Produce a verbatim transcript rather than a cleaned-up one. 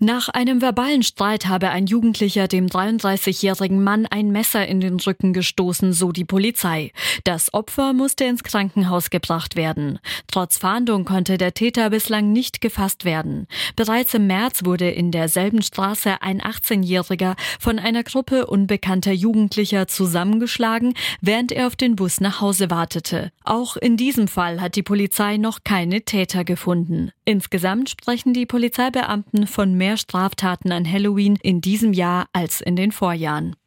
Nach einem verbalen Streit habe ein Jugendlicher dem dreiunddreißigjährigen Mann ein Messer in den Rücken gestoßen, so die Polizei. Das Opfer musste ins Krankenhaus gebracht werden. Trotz Fahndung konnte der Täter bislang nicht gefasst werden. Bereits im März wurde in derselben Straße ein achtzehnjähriger von einer Gruppe unbekannter Jugendlicher zusammengeschlagen, während er auf den Bus nach Hause wartete. Auch in diesem Fall hat die Polizei noch keine Täter gefunden. Insgesamt sprechen die Polizeibeamten von mehr Straftaten an Halloween in diesem Jahr als in den Vorjahren.